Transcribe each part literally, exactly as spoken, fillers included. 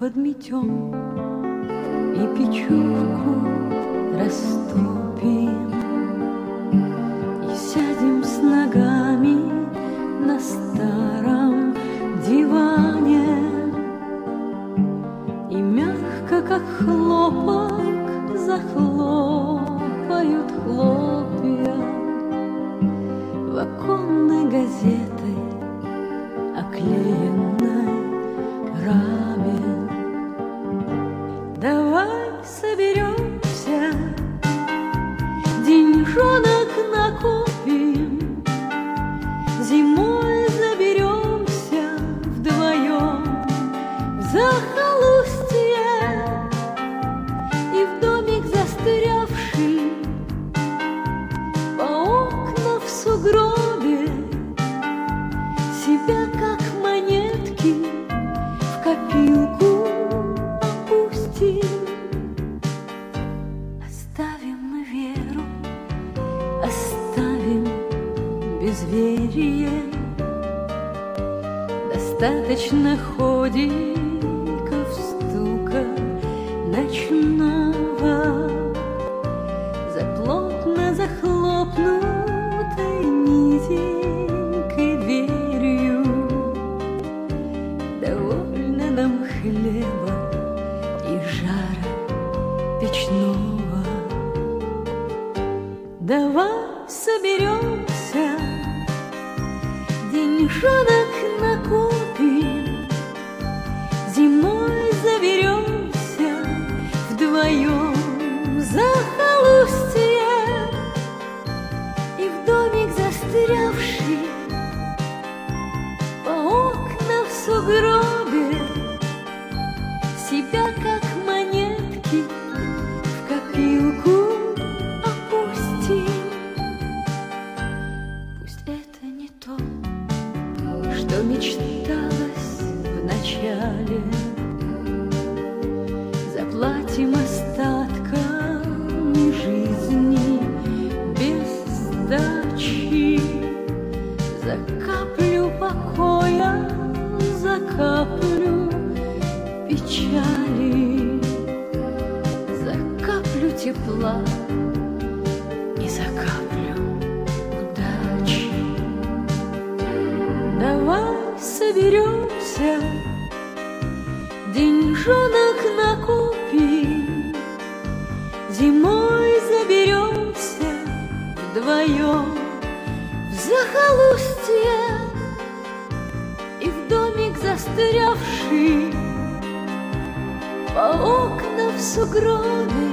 подметем и печурку растопим, и сядем с ногами на старом диване, и мягко, как хлопок, захлопают хлопья в оконной газетой оклеенной раме. Давай соберемся, деньжонок накопим, зимой заберемся вдвоем в захолустье и в домик застрявший по окна в сугробе себя как монетки в копилку опустим. Оставим мы веру, оставим безверие. Достаточно ходиков стука ночного за плотно захлопнутой низенькой дверью. Довольно нам хлеба и жара печного. Давай соберемся, деньжонок накопим, зимой заберемся вдвоем в захолустье и в домик застрявший по окна в сугробе себя как монетки в копилку опустим. Пусть это не то, что мечталось вначале, заплатим остатками жизни без сдачи за каплю покоя, за каплю печали, за каплю тепла и за каплю удачи. Давай соберемся, деньжонок накопим, зимой заберемся вдвоем в захолустье и в домик застрявший по окна в сугробе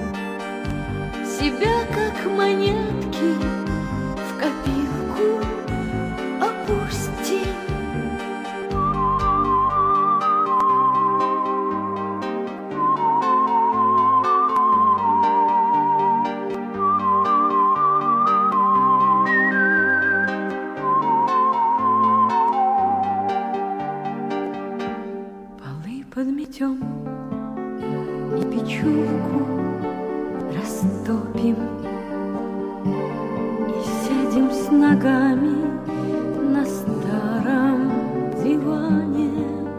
себя как монетки в копилку опустим. Полы подметем и печурку растопим, и сядем с ногами на старом диване,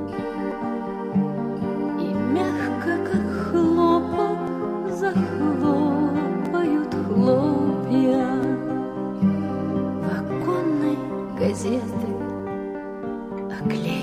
и мягко, как хлопок, захлопают хлопья в оконной газеты оклеенной